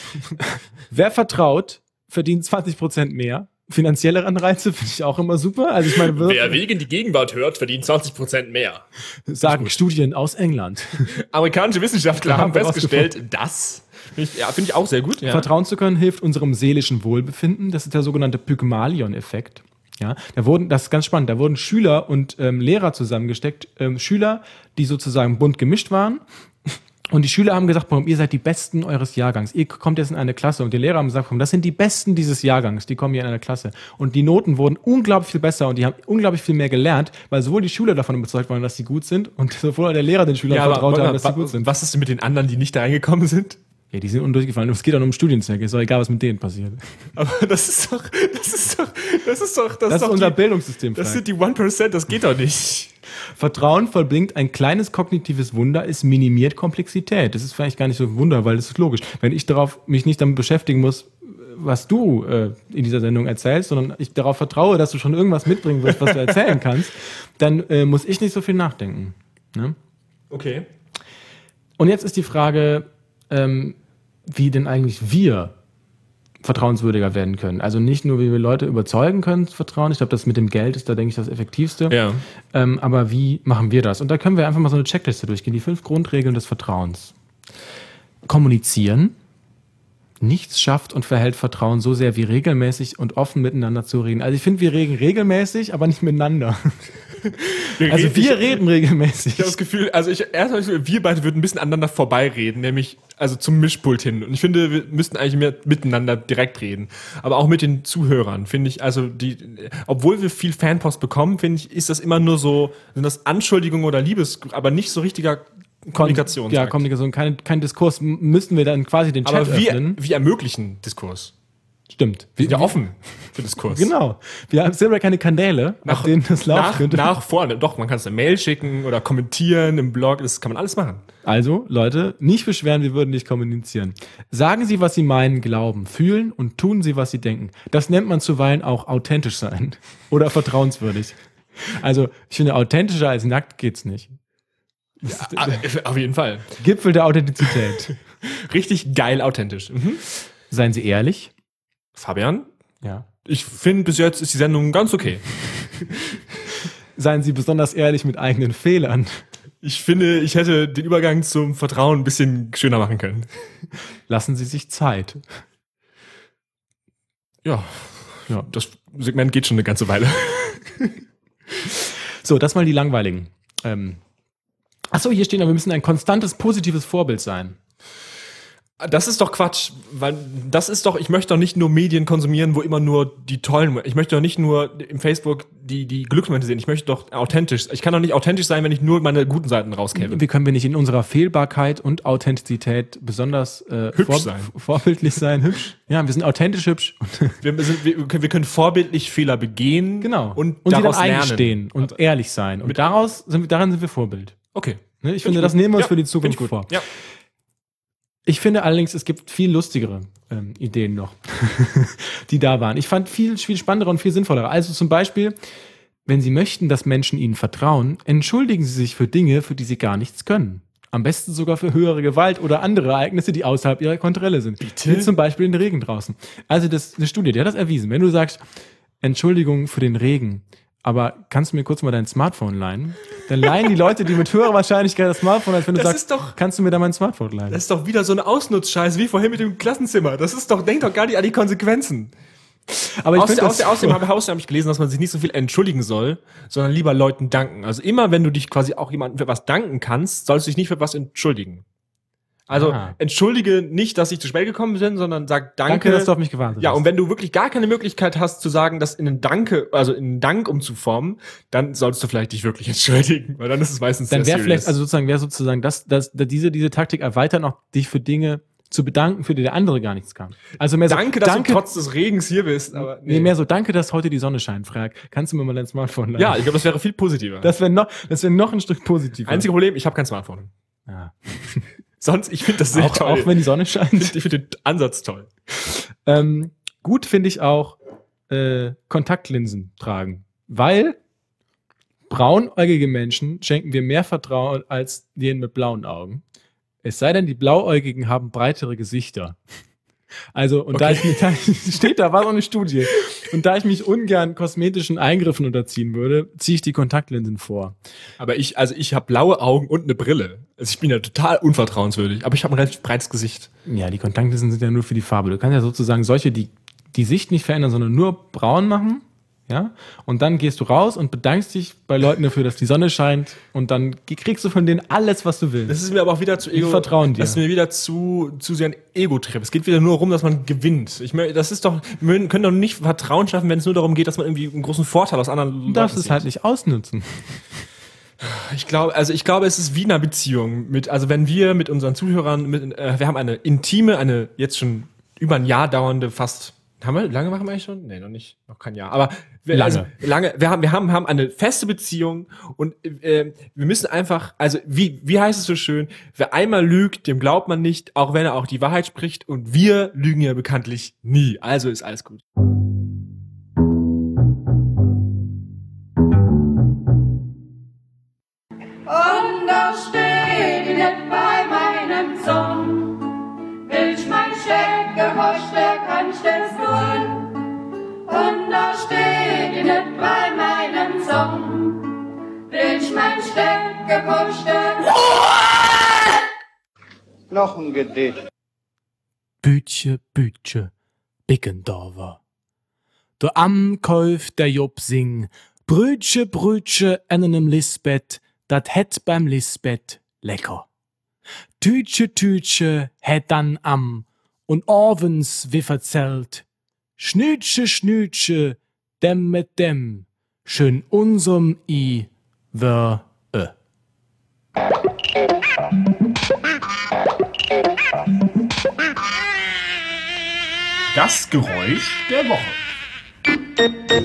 Wer vertraut, verdient zwanzig Prozent mehr. Finanzielle Anreize finde ich auch immer super. Also ich meine, Wer Wegen die Gegenwart hört, verdient zwanzig Prozent mehr. Sagen Studien aus England. Amerikanische Wissenschaftler haben wir festgestellt, dass, find ich, ja, finde ich auch sehr gut. Ja. Vertrauen zu können hilft unserem seelischen Wohlbefinden. Das ist der sogenannte Pygmalion-Effekt. Ja, da wurden, das ist ganz spannend, da wurden Schüler und ähm, Lehrer zusammengesteckt. Ähm, Schüler, die sozusagen bunt gemischt waren. Und die Schüler haben gesagt, ihr seid die Besten eures Jahrgangs. Ihr kommt jetzt in eine Klasse. Und die Lehrer haben gesagt, das sind die Besten dieses Jahrgangs. Die kommen hier in eine Klasse. Und die Noten wurden unglaublich viel besser. Und die haben unglaublich viel mehr gelernt, weil sowohl die Schüler davon überzeugt waren, dass sie gut sind. Und sowohl der Lehrer den Schülern Ja, vertraut aber, haben, aber, dass sie gut sind. Was ist denn mit den anderen, die nicht da reingekommen sind? Ja, die sind undurchgefallen. Es geht auch um Studienzwecke. Ist doch egal, was mit denen passiert. Aber das ist doch, das ist doch, das ist doch, das, Das ist ist doch unser die, Bildungssystem. Das Frank. sind die one percent, das geht doch nicht. Vertrauen vollbringt ein kleines kognitives Wunder, es minimiert Komplexität. Das ist vielleicht gar nicht so ein Wunder, weil das ist logisch. Wenn ich darauf mich nicht damit beschäftigen muss, was du äh, in dieser Sendung erzählst, sondern ich darauf vertraue, dass du schon irgendwas mitbringen wirst, was du erzählen kannst, dann äh, muss ich nicht so viel nachdenken. Ne? Okay. Und jetzt ist die Frage, ähm, wie denn eigentlich wir vertrauenswürdiger werden können. Also nicht nur, wie wir Leute überzeugen können zu vertrauen. Ich glaube, das mit dem Geld ist da, denke ich, das Effektivste. Ja. Ähm, aber wie machen wir das? Und da können wir einfach mal so eine Checkliste durchgehen. Die fünf Grundregeln des Vertrauens. Kommunizieren. Nichts schafft und verhält Vertrauen so sehr wie regelmäßig und offen miteinander zu reden. Also ich finde, wir reden regelmäßig, aber nicht miteinander. Wir Also reden- wir ich- reden regelmäßig. Ich habe das Gefühl, also ich erst habe ich das Gefühl, wir beide würden ein bisschen aneinander vorbeireden, nämlich also zum Mischpult hin. Und ich finde, wir müssten eigentlich mehr miteinander direkt reden. Aber auch mit den Zuhörern, finde ich, also die, obwohl wir viel Fanpost bekommen, finde ich, ist das immer nur so, sind das Anschuldigungen oder Liebes, aber nicht so richtiger Kommunikation. Ja, Kommunikation, kein, kein Diskurs. M- Müssten wir dann quasi den Chat Aber wir, öffnen? wir ermöglichen Diskurs. Stimmt. Wir sind ja offen für Diskurs. Genau. Wir haben selber keine Kanäle, Nach, auf denen das laufen nach, könnte. nach vorne. Doch, man kann es eine Mail schicken oder kommentieren im Blog. Das kann man alles machen. Also, Leute, nicht beschweren, wir würden nicht kommunizieren. Sagen Sie, was Sie meinen, glauben, fühlen und tun Sie, was Sie denken. Das nennt man zuweilen auch authentisch sein oder vertrauenswürdig. Also, ich finde, authentischer als nackt geht's nicht. Ja, auf jeden Fall. Gipfel der Authentizität. Richtig geil authentisch. Mhm. Seien Sie ehrlich. Fabian? Ja. Ich finde, bis jetzt ist die Sendung ganz okay. Seien Sie besonders ehrlich mit eigenen Fehlern. Ich finde, ich hätte den Übergang zum Vertrauen ein bisschen schöner machen können. Lassen Sie sich Zeit. Ja, ja, das Segment geht schon eine ganze Weile. So, das mal die langweiligen. Ähm. Achso, hier stehen, aber wir müssen ein konstantes, positives Vorbild sein. Das ist doch Quatsch, weil das ist doch, ich möchte doch nicht nur Medien konsumieren, wo immer nur die tollen, ich möchte doch nicht nur im Facebook die, die Glücksmomente sehen, ich möchte doch authentisch, ich kann doch nicht authentisch sein, wenn ich nur meine guten Seiten rauskäme. Wie können wir nicht in unserer Fehlbarkeit und Authentizität besonders äh, Hübsch vor, sein. vorbildlich sein? Hübsch? Ja, wir sind authentisch hübsch. Wir, sind, wir, können, wir können vorbildlich Fehler begehen Genau. und, und daraus sie dann lernen. eingestehen und Aber- ehrlich sein. Und Mit- daraus sind wir, daran sind wir Vorbild. Okay. Ne? Ich Find finde, ich das gut. nehmen wir uns Ja, für die find Zukunft ich gut. vor. Ja. Ich finde allerdings, es gibt viel lustigere ähm, Ideen noch, die da waren. Ich fand viel, viel spannendere und viel sinnvollere. Also zum Beispiel, wenn Sie möchten, dass Menschen Ihnen vertrauen, entschuldigen Sie sich für Dinge, für die Sie gar nichts können. Am besten sogar für höhere Gewalt oder andere Ereignisse, die außerhalb Ihrer Kontrolle sind. Bitte? Wie zum Beispiel den Regen draußen. Also das ist eine Studie, die hat das erwiesen. Wenn du sagst, Entschuldigung für den Regen, aber kannst du mir kurz mal dein Smartphone leihen? Dann leihen die Leute, die mit höherer Wahrscheinlichkeit das Smartphone, als wenn du Das sagst, ist doch- kannst du mir da mein Smartphone leihen? Das ist doch wieder so ein Ausnutzscheiß wie vorhin mit dem Klassenzimmer. Das ist doch, denk doch gar nicht an die Konsequenzen. Aber ich Aus, finde aus, das- außerdem habe hab ich gelesen, dass man sich nicht so viel entschuldigen soll, sondern lieber Leuten danken. Also immer, wenn du dich quasi auch jemandem für was danken kannst, sollst du dich nicht für was entschuldigen. Also Ah. entschuldige nicht, dass ich zu spät gekommen bin, sondern sag danke. Danke, dass du auf mich gewartet Ja, hast. und wenn du wirklich gar keine Möglichkeit hast zu sagen, das in einen Danke, also in einen Dank umzuformen, dann solltest du vielleicht dich wirklich entschuldigen, weil dann ist es meistens Dann sehr wäre vielleicht, serious. also sozusagen, wäre sozusagen das, das, diese, diese Taktik erweitert noch, dich für Dinge zu bedanken, für die der andere gar nichts kann. Also mehr so, danke, dass danke, du trotz des Regens hier bist. Aber nee, mehr so, danke, dass heute die Sonne scheint, Frag. Kannst du mir mal dein Smartphone leihen? ja, ich glaube, das wäre viel positiver. Das wäre noch, das wäre noch ein Stück positiver. einzige Problem, ich habe kein Smartphone. ja. Sonst, ich finde das sehr auch, toll. auch wenn die Sonne scheint. ich finde den Ansatz toll. Ähm, gut finde ich auch äh, Kontaktlinsen tragen, weil braunäugige Menschen schenken wir mehr Vertrauen als denen mit blauen Augen. Es sei denn, die Blauäugigen haben breitere Gesichter. Also, und da ich Okay. mich, da steht da, war so eine Studie. Und da ich mich ungern kosmetischen Eingriffen unterziehen würde, ziehe ich die Kontaktlinsen vor. Aber ich, also ich habe blaue Augen und eine Brille. Also ich bin ja total unvertrauenswürdig. Aber ich habe ein relativ breites Gesicht. Ja, die Kontaktlinsen sind ja nur für die Farbe. Du kannst ja sozusagen solche, die die Sicht nicht verändern, sondern nur braun machen. Ja, und dann gehst du raus und bedankst dich bei Leuten dafür, dass die Sonne scheint und dann kriegst du von denen alles, was du willst. Das ist mir aber auch wieder zu ego. vertrauen dir. Das ist mir wieder zu, zu sehr ein Ego-Trip. Es geht wieder nur darum, dass man gewinnt. Ich meine, das ist doch, wir können doch nicht Vertrauen schaffen, wenn es nur darum geht, dass man irgendwie einen großen Vorteil aus anderen Du darfst Leuten es halt nicht ausnutzen. Ich glaube, also ich glaube, es ist wie in einer Beziehung mit, also wenn wir mit unseren Zuhörern, mit, äh, wir haben eine intime, eine jetzt schon über ein Jahr dauernde, fast, haben wir, lange machen wir eigentlich schon? Nee, noch nicht, noch kein Jahr, aber wir, Lange. Also, lange, wir haben, wir haben, haben eine feste Beziehung und äh, wir müssen einfach, also wie, wie heißt es so schön, wer einmal lügt, dem glaubt man nicht, auch wenn er auch die Wahrheit spricht und wir lügen ja bekanntlich nie, also ist alles gut. Und da steht nicht bei meinem Sohn, willst mein Steckgehorchte, kannst es tun. Und da steht nicht bei meinem Sohn, willst mein Steckgehorchte. Noch ein Gedicht. Bütche, Bütche, Bickendorfer. Der Amkäuf der Job sing, Brötche, Brötche en einem Lisbeth, dat het beim Lisbeth lecker. Tütche, Tütche het dann am, und abends wie verzählt, Schnütsche, Schnütsche, dem mit dem, schön unserem I wär ö. Das Geräusch der Woche.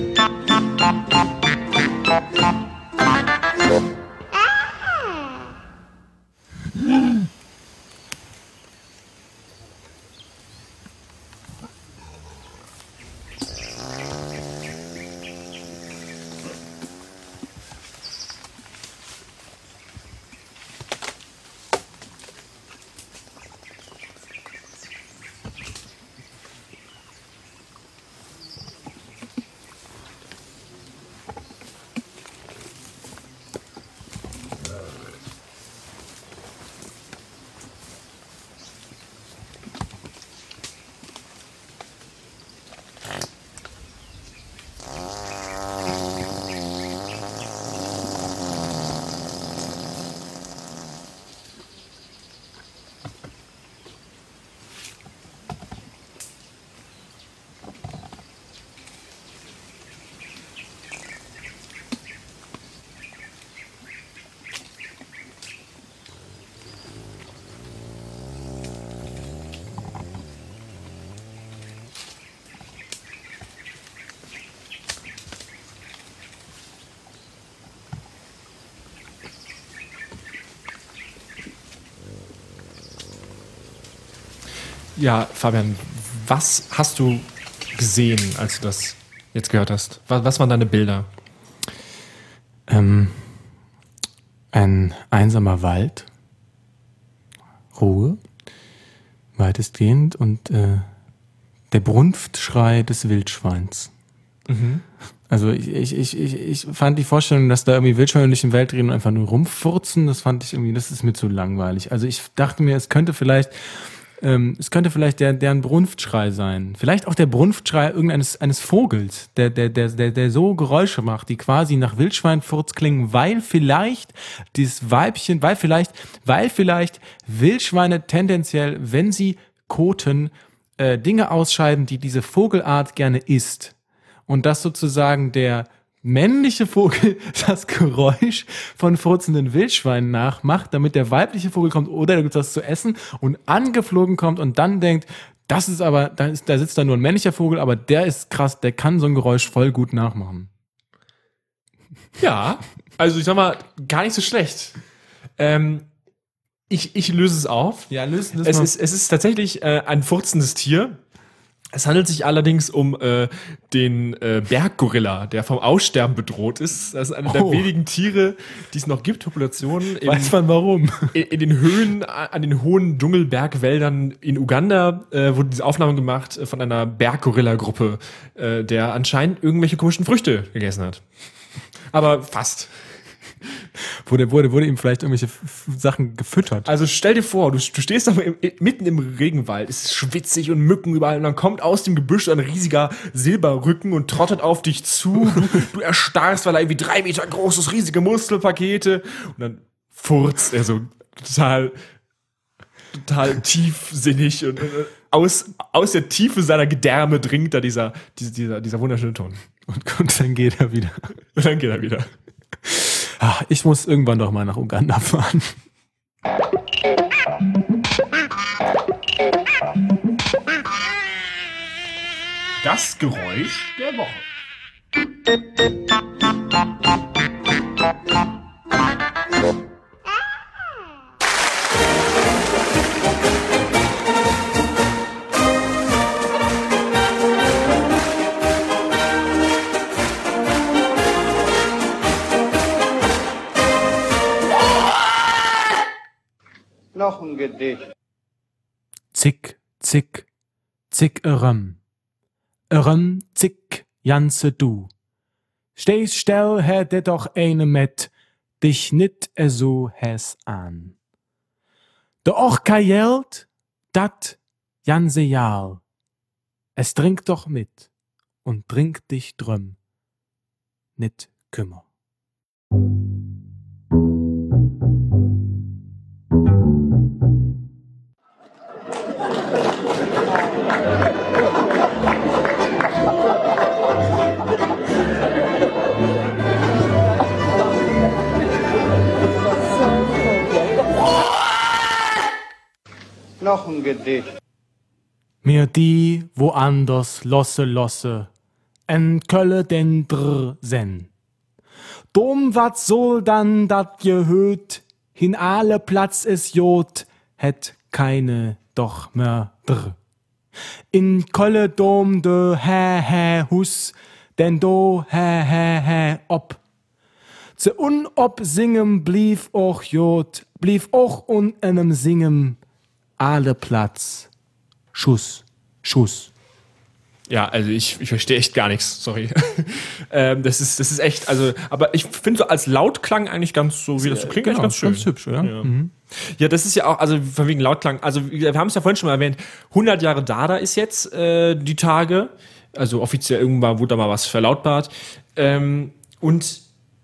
Ja, Fabian, was hast du gesehen, als du das jetzt gehört hast? Was, was waren deine Bilder? Ähm, ein einsamer Wald, Ruhe, weitestgehend und äh, der Brunftschrei des Wildschweins. Mhm. Also ich, ich, ich, ich, ich fand die Vorstellung, dass da irgendwie Wildschweine durch den Wald drehen und einfach nur rumfurzen, das fand ich irgendwie, das ist mir zu langweilig. Also ich dachte mir, es könnte vielleicht Ähm, es könnte vielleicht der, deren Brunftschrei sein. Vielleicht auch der Brunftschrei irgendeines eines Vogels, der, der, der, der, der so Geräusche macht, die quasi nach Wildschweinfurz klingen, weil vielleicht dieses Weibchen, weil vielleicht, weil vielleicht Wildschweine tendenziell, wenn sie koten, äh, Dinge ausscheiden, die diese Vogelart gerne isst. Und dass sozusagen der männliche Vogel das Geräusch von furzenden Wildschweinen nachmacht, damit der weibliche Vogel kommt oder da gibt es was zu essen und angeflogen kommt und dann denkt, das ist aber, da, ist, da sitzt da nur ein männlicher Vogel, aber der ist krass, der kann so ein Geräusch voll gut nachmachen. Ja, also ich sag mal, gar nicht so schlecht. Ähm, ich, ich löse es auf. Ja, lösen das es mal. ist, es ist tatsächlich äh, ein furzendes Tier. Es handelt sich allerdings um äh, den äh, Berggorilla, der vom Aussterben bedroht ist. Das ist eine der Oh. wenigen Tiere, die es noch gibt, Populationen. In, Weiß man warum? in, in den Höhen, an den hohen Dschungelbergwäldern in Uganda äh, wurde diese Aufnahme gemacht äh, von einer Berggorilla-Gruppe, äh, der anscheinend irgendwelche komischen Früchte gegessen hat. Aber fast. Wurde, wurde, wurde ihm vielleicht irgendwelche F- F- Sachen gefüttert. Also stell dir vor, du, du stehst aber im, mitten im Regenwald, es ist schwitzig und Mücken überall und dann kommt aus dem Gebüsch ein riesiger Silberrücken und trottet auf dich zu. Du, du erstarrst, weil er irgendwie drei Meter groß ist, riesige Muskelpakete und dann furzt er so total, total tiefsinnig und äh, aus, aus der Tiefe seiner Gedärme dringt da dieser, dieser, dieser wunderschöne Ton. Und, und dann geht er wieder. Und dann geht er wieder. Ach, ich muss irgendwann doch mal nach Uganda fahren. Das Geräusch der Woche. Noch ein Gedicht. Zick, zick, zick örem. Örem, zick, janse du. Stehst still, hätte doch eine met, dich nit so häs an. De och ka Geld, dat janse Jahr. Es trink doch mit und trink dich drüm, nit kümmer. Noch ein Gedicht. Mir die woanders losse losse, en Kölle den Drr sen. Dom wat soll dann dat gehöt, hin alle Platz is Jod, het keine doch mehr Drr. In Kölle Dom de hä hä hus, denn do hä hä hä ob. Ze unob singem blieb och Jod, blieb och un enem singem alle Platz. Schuss, Schuss. Ja, also ich, ich verstehe echt gar nichts, sorry. ähm, das ist, das ist echt, also, aber ich finde so als Lautklang eigentlich ganz so, wie das so klingt, Genau, eigentlich ganz schön. ganz hübsch, oder? Ja. Mhm. Ja, das ist ja auch, also von wegen Lautklang, also wir haben es ja vorhin schon mal erwähnt, hundert Jahre Dada ist jetzt äh, die Tage, also offiziell irgendwann wurde da mal was verlautbart. Ähm, und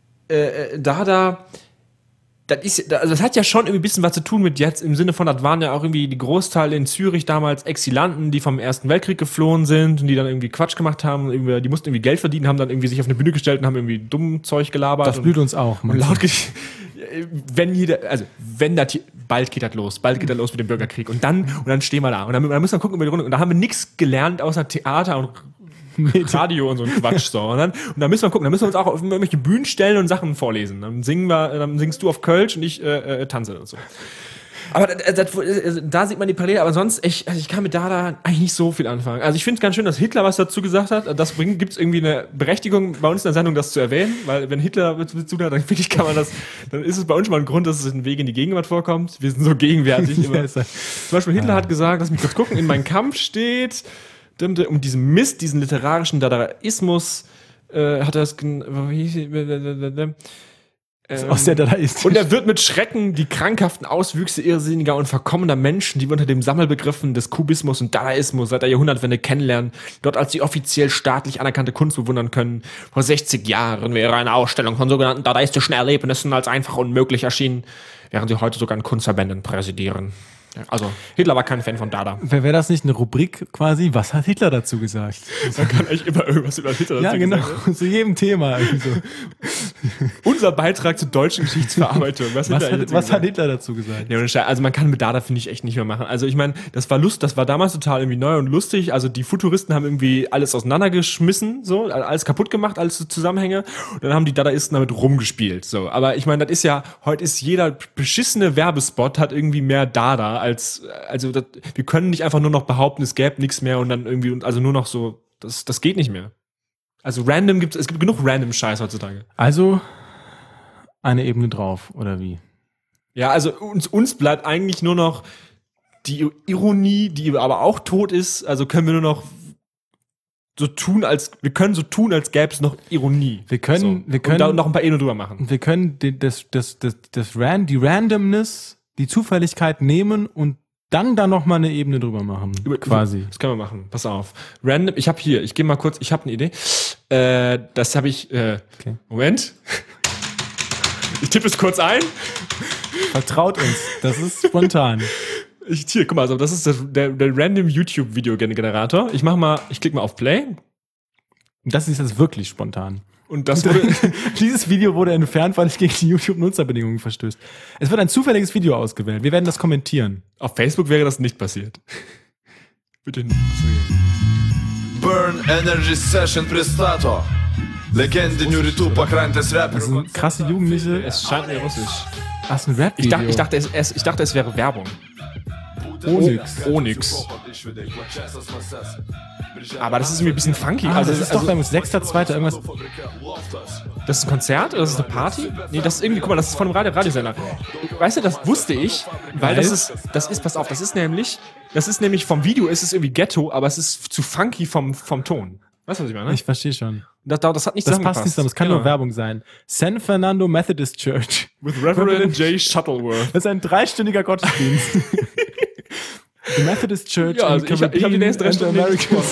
äh, Dada, das ist, also das hat ja schon irgendwie ein bisschen was zu tun mit jetzt, im Sinne von, das waren ja auch irgendwie die Großteile in Zürich damals Exilanten, die vom Ersten Weltkrieg geflohen sind und die dann irgendwie Quatsch gemacht haben, irgendwie, die mussten irgendwie Geld verdienen, haben dann irgendwie sich auf eine Bühne gestellt und haben irgendwie dumm Zeug gelabert. Das blüht uns auch. Und laut ge- wenn jeder, also wenn das hier, bald geht das los, bald geht das los mit dem Bürgerkrieg und dann, und dann stehen wir da und dann, dann müssen wir gucken über die Runde und da haben wir nichts gelernt außer Theater und Radio und so ein Quatsch, so. Und dann, und dann müssen wir gucken, dann müssen wir uns auch auf irgendwelche Bühnen stellen und Sachen vorlesen. Dann singen wir, dann singst du auf Kölsch und ich äh, äh, tanze und so. Aber das, das, da sieht man die Parallele, aber sonst, ich, also ich kann mit Dada eigentlich nicht so viel anfangen. Also ich finde es ganz schön, dass Hitler was dazu gesagt hat. Das gibt es irgendwie eine Berechtigung bei uns in der Sendung, das zu erwähnen, weil wenn Hitler dazu hat, dann finde ich, kann man das, dann ist es bei uns schon mal ein Grund, dass es ein Weg in die Gegenwart vorkommt. Wir sind so gegenwärtig immer. Zum Beispiel Hitler hat gesagt, lass mich kurz gucken, in meinem Kampf steht, um diesen Mist, diesen literarischen Dadaismus, äh, hat er das gen- wie hieß die- ähm, Aus der Dadaistik. Und er wird mit Schrecken die krankhaften Auswüchse irrsinniger und verkommener Menschen, die wir unter dem Sammelbegriffen des Kubismus und Dadaismus seit der Jahrhundertwende kennenlernen, dort als die offiziell staatlich anerkannte Kunst bewundern können. Vor sechzig Jahren wäre eine Ausstellung von sogenannten dadaistischen Erlebnissen als einfach unmöglich erschienen, während sie heute sogar in Kunstverbänden präsidieren. Ja, also, Hitler war kein Fan von Dada. Wäre wär das nicht eine Rubrik quasi? Was hat Hitler dazu gesagt? Man kann eigentlich immer irgendwas über Hitler dazu Ja, genau. sagen. Zu jedem Thema. irgendwie so. Unser Beitrag zur deutschen Geschichtsverarbeitung. Was, Was, Hitler hat, dazu was gesagt? hat Hitler dazu gesagt? Ja, ohne Scheiß. Also man kann mit Dada, finde ich, echt nicht mehr machen. Also ich meine, das war Lust, das war damals total irgendwie neu und lustig. Also die Futuristen haben irgendwie alles auseinandergeschmissen, so, alles kaputt gemacht, alles so Zusammenhänge. Und dann haben die Dadaisten damit rumgespielt. So. Aber ich meine, das ist ja, heute ist jeder beschissene Werbespot hat irgendwie mehr Dada als, also das, wir können nicht einfach nur noch behaupten, es gäbe nichts mehr und dann irgendwie, also nur noch so, das, das geht nicht mehr. Also random gibt es gibt genug random Scheiß heutzutage. Also eine Ebene drauf, oder wie? Ja, also uns, uns bleibt eigentlich nur noch die Ironie, die aber auch tot ist. Also können wir nur noch so tun, als wir können so tun, als gäbe es noch Ironie. Wir können, so. wir können Und da noch ein paar Ebenen drüber machen. Wir können die, das, das, das, das Ran, die Randomness, die Zufälligkeit nehmen und dann da noch mal eine Ebene drüber machen. Über, quasi. Das können wir machen. Pass auf. Random. Ich habe hier. Ich gehe mal kurz. Ich habe eine Idee. Äh, das habe ich. Äh, okay. Moment. Ich tippe es kurz ein. Vertraut uns. Das ist spontan. Ich, hier, guck mal, also das ist der, der, der random YouTube-Video-Generator. Ich mach mal, ich klicke mal auf Play. Das ist jetzt wirklich spontan. Und das wurde Dieses Video wurde entfernt, weil es gegen die YouTube-Nutzerbedingungen verstößt. Es wird ein zufälliges Video ausgewählt. Wir werden das kommentieren. Auf Facebook wäre das nicht passiert. Bitte nicht. Burn Energy Session Pristato. Legendinių rytų pakrantės Das raperių. sind krasse Jugendliche. Es scheint mir russisch. Ach, das ist ein Rap-Video. Ich dachte, ich, dachte, es, es, ich dachte, es wäre Werbung. Onyx. Onyx. Aber das ist irgendwie ein bisschen funky. Ah, also, das ist also, doch beim sechster zweiter irgendwas. Das ist ein Konzert oder das ist eine Party? Nee, das ist irgendwie, guck mal, das ist von einem Radio Radiosender. Weißt du, das wusste ich, weil das ist, das ist, pass auf, das ist nämlich, das ist nämlich vom Video ist es irgendwie Ghetto, aber es ist zu funky vom, vom Ton. Weißt du, was ich meine? Ich verstehe schon. Das, das hat nicht Das zusammengepasst. passt nicht zusammen. Das kann Genau. nur Werbung sein. San Fernando Methodist Church. With Reverend J. Shuttleworth. Das ist ein dreistündiger Gottesdienst. The Methodist Church Ja, also in ich hab- ich hab die Caribbean nächsten drei and Stunden nicht Americas.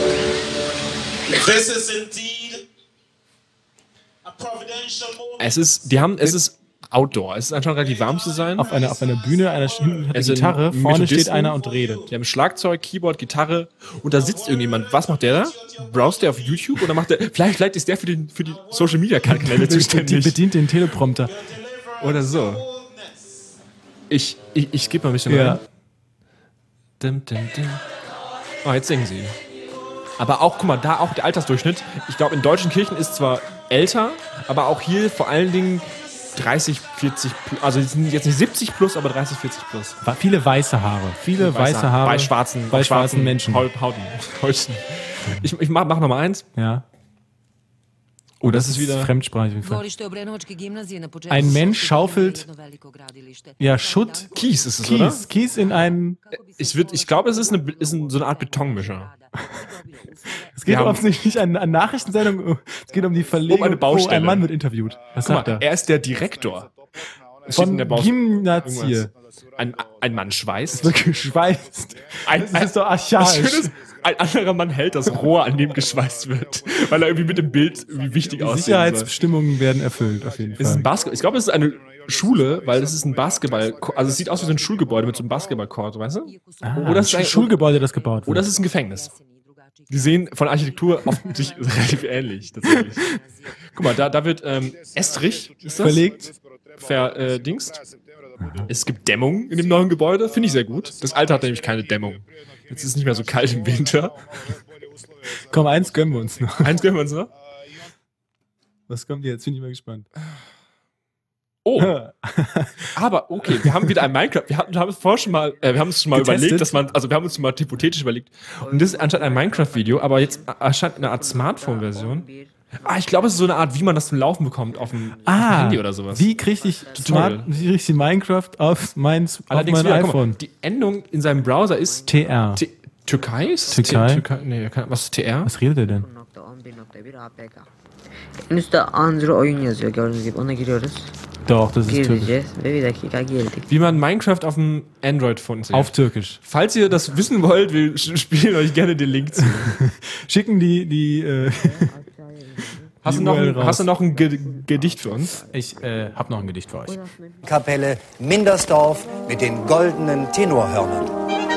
This is indeed a providential moment. Es ist, die haben, es ist Outdoor. Es ist anscheinend relativ warm zu sein. Auf einer, auf einer Bühne, einer hinten hat eine Es sind Gitarre, vorne steht Methodisten. einer und redet. Die haben Schlagzeug, Keyboard, Gitarre und da sitzt irgendjemand. Was macht der da? Browst der auf YouTube oder macht der, vielleicht, vielleicht ist der für, den, für die Social Media Kanäle Die zuständig. bedient den Teleprompter. Oder so. Ich, ich, ich gebe mal ein bisschen Ja. rein. Dim, dim, dim. Oh, jetzt singen sie. Aber auch, guck mal, da auch der Altersdurchschnitt. Ich glaube, in deutschen Kirchen ist zwar älter, aber auch hier vor allen Dingen dreißig, vierzig, also es sind jetzt nicht siebzig plus, aber dreißig, vierzig plus. War viele weiße Haare. Viele weiße, weiße Haare. Bei schwarzen, bei schwarzen Menschen. Hauten. Häuten. Ich, ich mach, mach noch mal eins. Ja. Oh, das, das ist wieder fremdsprachig. Ein Mensch schaufelt ja Schutt, Kies ist es, Kies, oder? Kies in einen. Ich, würd, ich glaube, es ist, eine, ist ein, so eine Art Betonmischer. Es geht offensichtlich an, an Nachrichtensendung. Es geht um die Verlegung. Um eine Baustelle. Oh, ein Mann wird interviewt. Was Guck sagt mal, er? Er ist der Direktor. Von Gymnasie. Ein, ein Mann schweißt. Es wird geschweißt. Ein, das ist doch archaisch. Ein anderer Mann hält das Rohr, an dem geschweißt wird, weil er irgendwie mit dem Bild irgendwie wichtig aussieht. Sicherheitsbestimmungen werden erfüllt, auf jeden Fall. Es ist ein Basketball. Ich glaube, es ist eine Schule, weil es ist ein Basketball. Also es sieht aus wie so ein Schulgebäude mit so einem Basketballcourt, weißt du? Ah, oder es ist ein Schulgebäude, das gebaut wird. Oder es ist ein Gefängnis. Die sehen von Architektur offensichtlich relativ ähnlich. Tatsächlich. Guck mal, da, da wird ähm, Estrich ist das? verlegt. Verdingst. Es gibt Dämmung in dem neuen Gebäude, finde ich sehr gut. Das alte hat nämlich keine Dämmung. Jetzt ist es nicht mehr so kalt im Winter. Komm, eins gönnen wir uns noch. Eins gönnen wir uns noch? Was kommt jetzt? Bin ich mal gespannt. Oh, aber okay, wir haben wieder ein Minecraft. Wir haben, wir haben es vorher schon mal, äh, wir haben uns schon mal Getestet. überlegt, dass man, also wir haben uns schon mal hypothetisch überlegt. Und das ist anscheinend ein Minecraft-Video, aber jetzt erscheint eine Art Smartphone-Version. Ah, ich glaube, es ist so eine Art, wie man das zum Laufen bekommt auf dem, ah, auf dem Handy oder sowas. Wie kriege ich, Smart, wie krieg ich die Minecraft auf mein, auf Allerdings mein wieder, iPhone? guck mal, die Endung in seinem Browser ist T R. T- Türkei? Ist Türkei? T- Türkei? Nee, was ist T R? Was redet er denn? En üstte Andro oyun yazıyor gördüğünüz gibi. Ona giriyoruz. Doch, das ist türkisch. Gireceğiz ve bir dakika girdik. Wie man Minecraft auf dem Android-Phone installiert. Auf Türkisch. Falls ihr das wissen wollt, wir sch- spielen euch gerne den Link zu. Schicken die, die, äh, Hast du, noch ein, hast du noch ein Ge- Gedicht für uns? Ich äh, hab noch ein Gedicht für euch. Kapelle Mindersdorf mit den goldenen Tenorhörnern.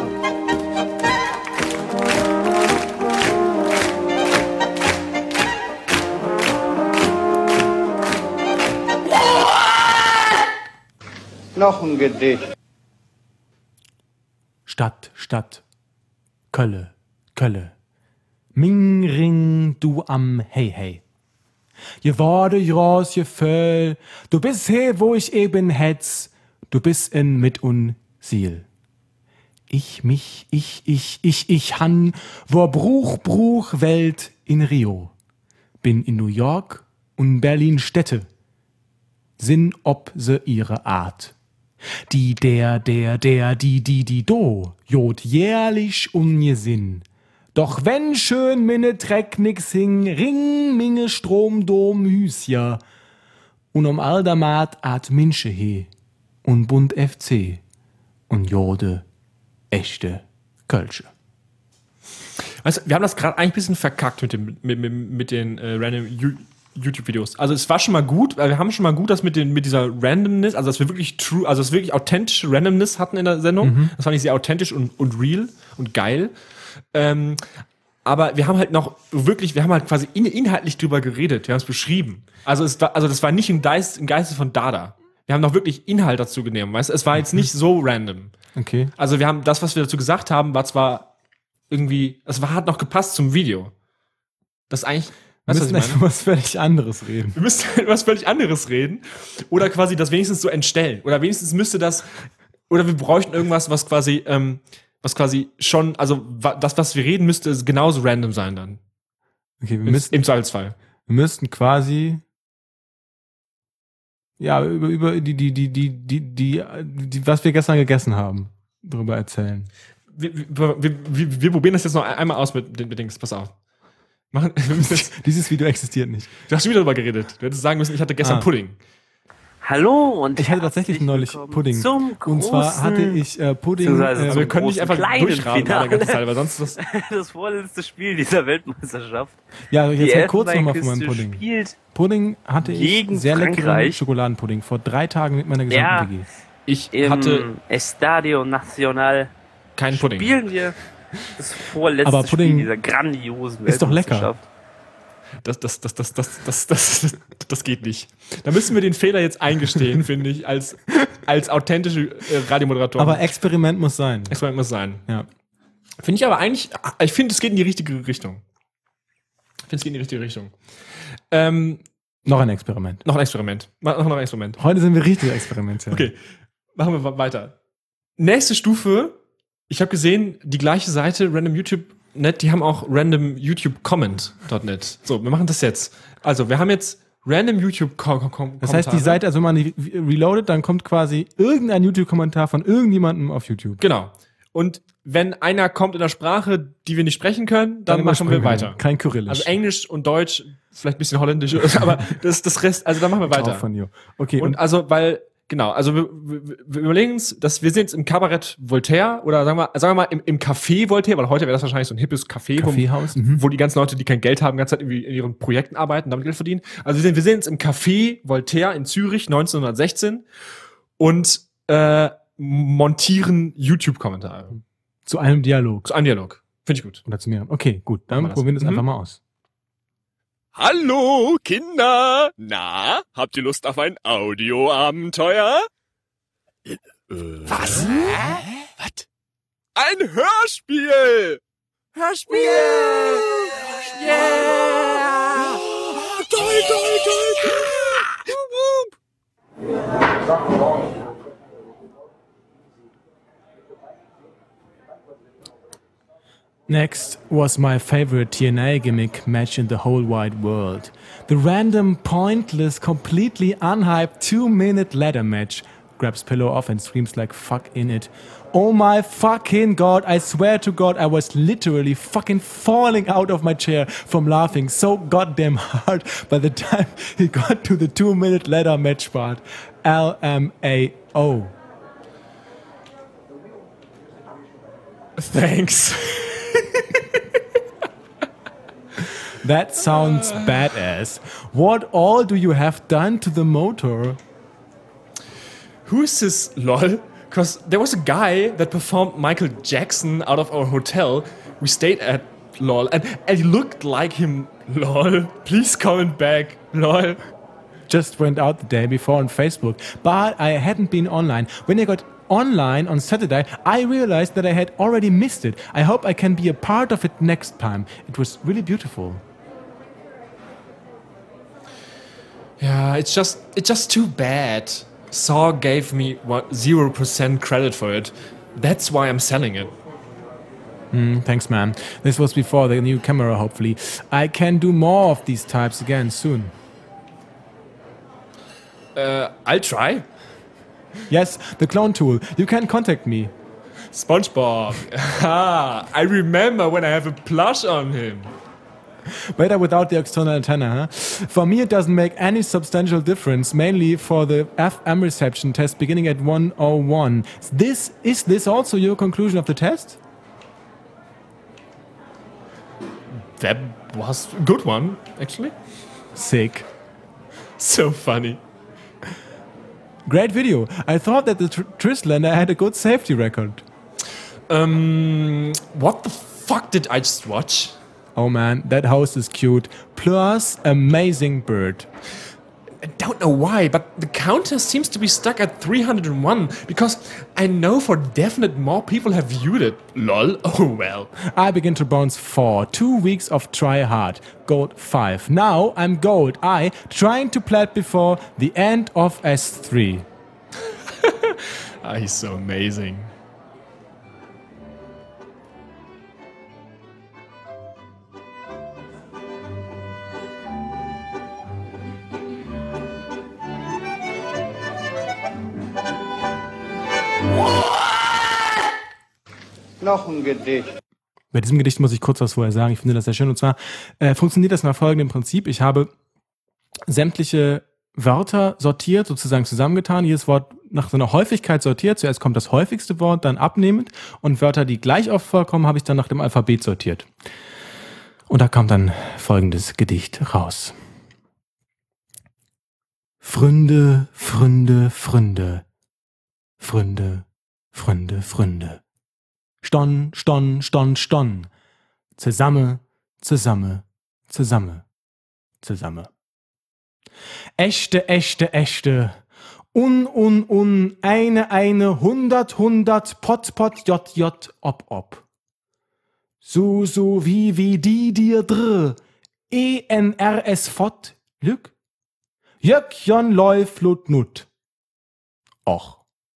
Noch ein Gedicht. Stadt, Stadt. Kölle, Kölle. Ming, ring, du am Hey, hey. Je wurde Jos, je föll. Du bist he, wo ich eben hetz. Du bist in mit un Ziel. Ich, mich, ich, ich, ich, ich han, wo Bruch, Bruch, Welt in Rio. Bin in New York und Berlin Städte. Sinn ob se ihre Art. Die, der, der, der, die, die, die, do, jod jährlich ungesinn. Doch wenn schön minne Treck nix hing, ring minge Strom dom Hüsja. Und um Aldermat art Minsche he. Und Bund F C. Und Jode, echte Kölsche. Also, wir haben das gerade eigentlich ein bisschen verkackt mit, dem, mit, mit, mit den äh, random You- YouTube-Videos. Also es war schon mal gut, weil wir haben schon mal gut das mit, den, mit dieser Randomness, also dass wir wirklich true, also dass wir wirklich authentische Randomness hatten in der Sendung. Mhm. Das fand ich sehr authentisch und, und real und geil. Ähm, aber wir haben halt noch wirklich, wir haben halt quasi in, inhaltlich drüber geredet, wir haben es beschrieben. Also es war, also das war nicht im Geist, im Geiste von Dada. Wir haben noch wirklich Inhalt dazu genommen, weißt du? Es war jetzt nicht so random. Okay. Also wir haben, das, was wir dazu gesagt haben, war zwar irgendwie, es war, hat noch gepasst zum Video. Das ist eigentlich, Wir weißt du, müssen was ich echt meine? was völlig anderes reden. Wir müssten über was völlig anderes reden. Oder quasi das wenigstens so entstellen. Oder wenigstens müsste das, oder wir bräuchten irgendwas, was quasi, ähm, was quasi schon, also wa- das, was wir reden, müsste genauso random sein dann. Okay, wir Im, müssten, Im Zweifelsfall. wir müssten quasi ja über, über die, die, die, die, die, die, die, was wir gestern gegessen haben, darüber erzählen. Wir, wir, wir, wir, wir probieren das jetzt noch einmal aus mit den Dings. Pass auf. Machen, wir müssen jetzt, Dieses Video existiert nicht. du hast schon wieder darüber geredet. Du hättest sagen müssen, ich hatte gestern Ah. Pudding. Hallo und Ich hatte tatsächlich neulich Pudding. zum Und zwar großen- hatte ich äh, Pudding. beziehungsweise Äh, Also wir können nicht großen einfach kleinen durchraten Finale. die ganze Zeit, weil sonst das. das vorletzte Spiel dieser Weltmeisterschaft. ja, ich Die erzähl kurz nochmal von meinem Elfenbeinküste Pudding. spielt Pudding hatte ich gegen sehr leckeren Frankreich. Schokoladenpudding vor drei Tagen mit meiner Ja. gesamten W G. Ich im hatte Estadio Nacional. keinen Pudding. Spielen wir das vorletzte Aber Pudding Spiel dieser grandiosen ist doch lecker. Weltmeisterschaft. Das, das, das, das, das, das, das, das geht nicht. Da müssen wir den Fehler jetzt eingestehen, finde ich, als, als authentische äh, Radiomoderatoren. Aber Experiment muss sein. Experiment muss sein. Ja. Finde ich aber eigentlich, ich finde, es geht in die richtige Richtung. Ich finde, es geht in die richtige Richtung. Ähm, noch ein Experiment. Noch ein Experiment. Noch ein Experiment. Heute sind wir richtig experimentell. Okay, machen wir weiter. Nächste Stufe. Ich habe gesehen, die gleiche Seite, Random YouTube Punkt net, die haben auch Random YouTube Comment Punkt net. So, wir machen das jetzt. Also, wir haben jetzt Random YouTube Kommentare. Das heißt, die Seite, also wenn man die reloadet, dann kommt quasi irgendein YouTube-Kommentar von irgendjemandem auf YouTube. Genau. Und wenn einer kommt in der Sprache, die wir nicht sprechen können, dann, dann machen wir weiter. Kein Kyrillisch. Also Englisch und Deutsch, vielleicht ein bisschen Holländisch, aber das, das Rest, also dann machen wir weiter. Von you. Okay. Und, und also, weil, genau, also wir, wir, wir überlegen uns, dass wir sind jetzt im Kabarett Voltaire oder sagen wir, sagen wir mal im, im Café Voltaire, weil heute wäre das wahrscheinlich so ein hippes Café, Kaffeehaus, wo, mhm. wo die ganzen Leute, die kein Geld haben, die ganze Zeit irgendwie in ihren Projekten arbeiten, damit Geld verdienen. Also wir sind, wir sind jetzt im Café Voltaire in Zürich neunzehnhundertsechzehn und äh, montieren YouTube-Kommentare. Zu einem Dialog. Zu einem Dialog. Finde ich gut. Oder zu mir. Okay, gut. Dann probieren wir das mhm. einfach mal aus. Hallo, Kinder! Na, habt ihr Lust auf ein Audioabenteuer? Äh, Was? Hä? Was? Ein Hörspiel! Hörspiel! Hörspiel! Yeah! Oh, toll, toll, toll! toll. Next was my favorite T N A gimmick match in the whole wide world. The random, pointless, completely unhyped two-minute ladder match. Grabs pillow off and screams like fuck in it. Oh my fucking god, I swear to god I was literally fucking falling out of my chair from laughing so goddamn hard by the time he got to the two-minute ladder match part. L M A O. Thanks. That sounds badass. What all do you have done to the motor? Who is this, lol? Because there was a guy that performed Michael Jackson out of our hotel we stayed at, lol. And, and he looked like him, lol. Please comment back, lol. Just went out the day before on Facebook, but I hadn't been online. When I got online on Saturday, I realized that I had already missed it. I hope I can be a part of it next time. It was really beautiful. Yeah, it's just it's just too bad. Saw gave me what zero percent credit for it. That's why I'm selling it. Mm, thanks, man. This was before the new camera, hopefully. I can do more of these types again soon. Uh, I'll try. Yes, the clone tool. You can contact me. SpongeBob. Ah, I remember when I have a plush on him. Better without the external antenna, huh? For me, it doesn't make any substantial difference, mainly for the F M reception test beginning at one oh one. This, is this also your conclusion of the test? That was a good one, actually. Sick. So funny. Great video. I thought that the tr- Trislander had a good safety record. Um, what the fuck did I just watch? Oh man, that house is cute. Plus, amazing bird. I don't know why, but the counter seems to be stuck at three hundred one because I know for definite more people have viewed it. Lol. Oh well. I begin to bounce four. Two weeks of try hard. Gold five. Now I'm gold. I trying to plat before the end of S three. Ah, he's so amazing. Noch ein Gedicht. Bei diesem Gedicht muss ich kurz was vorher sagen. Ich finde das sehr schön. Und zwar äh, funktioniert das nach folgendem Prinzip. Ich habe sämtliche Wörter sortiert, sozusagen zusammengetan. Jedes Wort nach so einer Häufigkeit sortiert. Zuerst kommt das häufigste Wort, dann abnehmend. Und Wörter, die gleich oft vorkommen, habe ich dann nach dem Alphabet sortiert. Und da kommt dann folgendes Gedicht raus. Fründe, Fründe, Fründe. Fründe, Fründe, Fründe. Stonn, Stonn, Stonn, Stonn. Zusamme, zusamme, zusamme, zusamme. Echte, echte, echte. Un, un, un. Eine, eine. Hundert, hundert. Pot, pot, jot, jot. Ob, ob. Su, su, wie, wie, die, dir, dr. E, N, R, S, fort. Lück. Jöckjon, läuf, lut, nut. Och.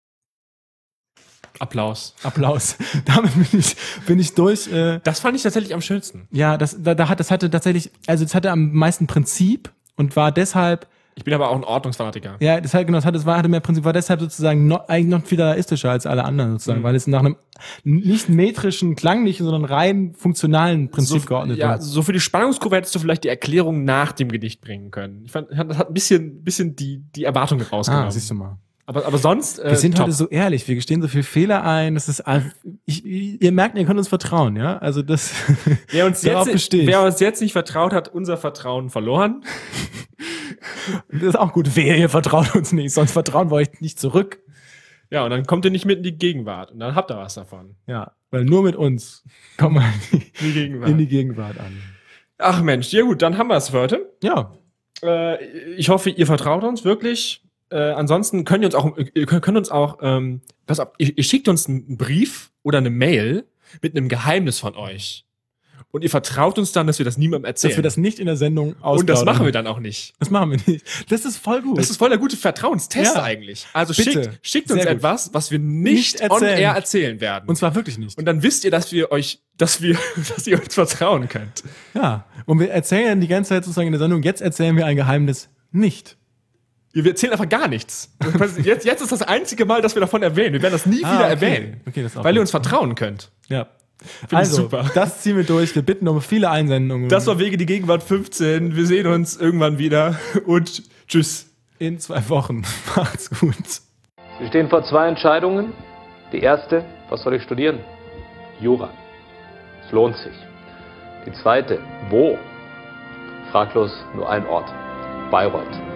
Applaus. Applaus. Damit bin ich, bin ich durch. Äh, das fand ich tatsächlich am schönsten. Ja, das, da, da hat, das hatte tatsächlich, also das hatte am meisten Prinzip und war deshalb. Ich bin aber auch ein Ordnungsfanatiker. Ja, das hat, genau, das hatte, das war, hatte mehr Prinzip, war deshalb sozusagen noch, eigentlich noch fidalistischer als alle anderen sozusagen, mhm. weil es nach einem nicht metrischen, klanglichen, sondern rein funktionalen Prinzip so, geordnet ja, war. So für die Spannungskurve hättest du vielleicht die Erklärung nach dem Gedicht bringen können. Ich fand, das hat ein bisschen, bisschen die, die Erwartung rausgenommen. Ah, siehst du mal. Aber, aber sonst. Äh, wir sind top. heute so ehrlich, wir gestehen so viele Fehler ein. Das ist, ich, ihr merkt, ihr könnt uns vertrauen, ja? Also das. Wer uns, jetzt, wer uns jetzt nicht vertraut hat, unser Vertrauen verloren. Das ist auch gut. Wer ihr vertraut uns nicht, sonst vertrauen wir euch nicht zurück. Ja, und dann kommt ihr nicht mit in die Gegenwart und dann habt ihr was davon. Ja, weil nur mit uns kommt man in die, die Gegenwart. in die Gegenwart an. Ach Mensch, ja gut, dann haben wir es für heute. Ja. Äh, ich hoffe, ihr vertraut uns wirklich. Äh, ansonsten könnt ihr uns auch, ihr könnt uns auch, ähm, pass auf, ihr, ihr schickt uns einen Brief oder eine Mail mit einem Geheimnis von euch. Und ihr vertraut uns dann, dass wir das niemandem erzählen. Dass wir das nicht in der Sendung ausplaudern. Und das machen wir dann auch nicht. Das machen wir nicht. Das ist voll gut. Das ist voll der gute Vertrauenstest ja. eigentlich. Also Bitte. schickt, schickt uns Sehr etwas, was wir nicht, nicht on air erzählen werden. Und zwar wirklich nicht. Und dann wisst ihr, dass wir euch, dass wir, dass ihr uns vertrauen könnt. Ja. Und wir erzählen die ganze Zeit sozusagen in der Sendung, jetzt erzählen wir ein Geheimnis nicht. Wir erzählen einfach gar nichts. Jetzt, jetzt ist das einzige Mal, dass wir davon erwähnen. Wir werden das nie ah, wieder okay. erwähnen. Okay, das ist auch weil gut. ihr uns vertrauen könnt. Ja. Find also, super. Das ziehen wir durch. Wir bitten um viele Einsendungen. Das war Wege die Gegenwart fünfzehn. Wir sehen uns irgendwann wieder. Und tschüss. In zwei Wochen. Macht's gut. Sie stehen vor zwei Entscheidungen. Die erste, was soll ich studieren? Jura. Es lohnt sich. Die zweite, wo? Fraglos nur ein Ort. Bayreuth.